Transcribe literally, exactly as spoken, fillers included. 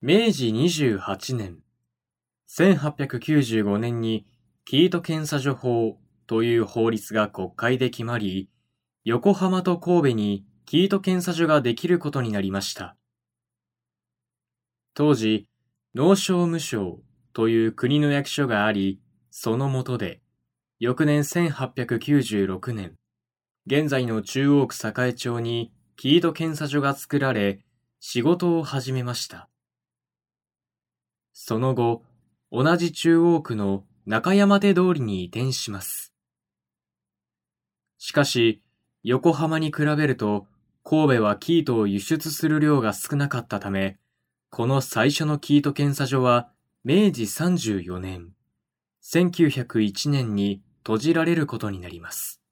めいじにじゅうはちねん、せんはっぴゃくきゅうじゅうごねんに生糸検査所法という法律が国会で決まり、横浜と神戸に生糸検査所ができることになりました。当時、農商務省という国の役所があり、その下で、翌年せんはっぴゃくきゅうじゅうろくねん、現在の中央区栄町に生糸検査所が作られ、仕事を始めました。その後、同じ中央区の中山手通りに移転します。しかし、横浜に比べると、神戸は生糸を輸出する量が少なかったため、この最初の生糸検査所は、めいじさんじゅうよねん、せんきゅうひゃくいちねんに閉じられることになります。